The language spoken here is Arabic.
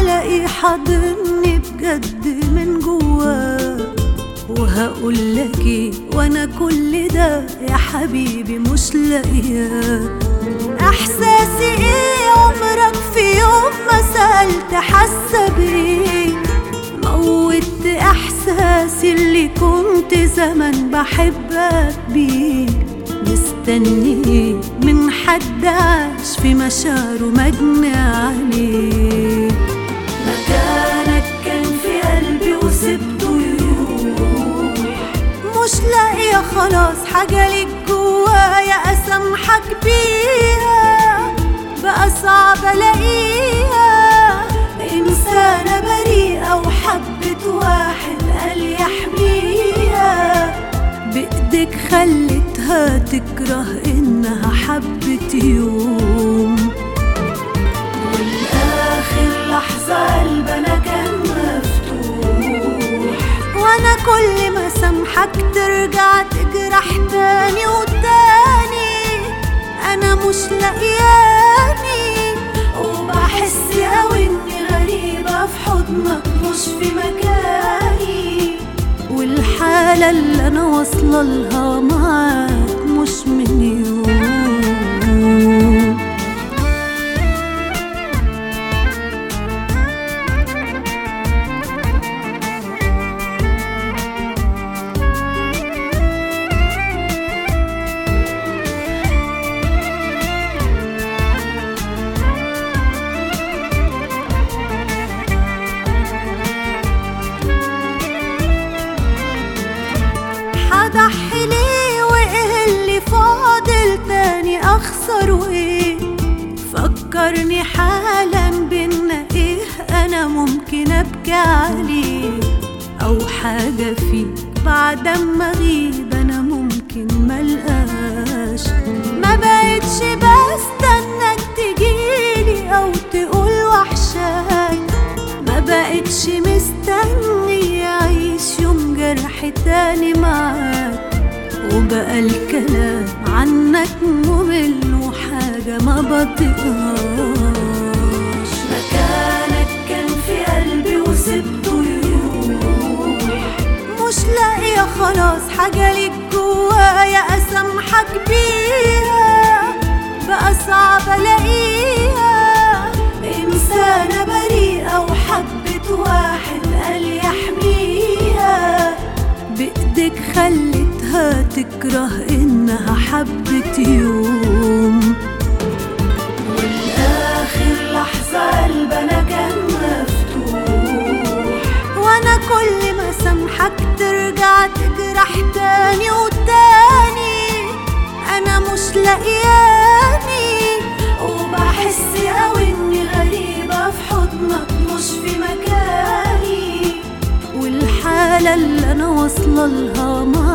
هلاقي حاضني بجد من جواه، وهقولك وانا كل ده يا حبيبي مش لاقياه. احساسي ايه عمرك في يوم ما سألت حاسة بيه؟ موت احساسي اللي كنت زمان بحبك بيه. مستني من حد عاش في مشاعره مجني عليه. مكانك كان في قلبي وسبته يروح، مش لاقيه خلاص حاجه ليك جوايا اسامحك بيها، بقى صعب الاقيها. انسانه بريئه وحبت واحد قال يحميها، بايدك خلتها تكره انها حبت يوم. والاخر لحظه قلبنا كان مفتوح، وانا كل ما سامحك ترجع تجرح تاني وتاني. انا مش لاقياني وبحس قوي اني غريبه في حضنك مش في مكاني، والحالة اللي أنا واصلة لها معاك مش من يوم. هضحي ليه وايه اللي فاضل تاني اخسره ايه؟ فكرني حالا بينا ايه انا ممكن ابكي عليه، او حاجة فيك بعد ما اغيب انا ممكن ملقاش. ما بقتش بستناك تجيلي او تقول وحشاك، ما بقتش مستني اعيش يوم جرح تاني معاك، وبقى الكلام عنك ممل وحاجة ما بطيقهاش. مكانك كان في قلبي وسبته يروح، مش لاقية خلاص حاجة ليك جوايا اسامحك بيها، بقى صعب الاقيها. انسانة بريئة وحبت واحد قال يحميها، بايدك خلتها تكره انها حبت يوم. والاخر لحظة قلبنا كان مفتوح، وانا كل ما سامحك ترجع تجرح تاني وتاني. انا مش لاقياني وبحس قوي اني غريبة في حضنك مش في مكاني، والحالة اللي أنا واصلة لها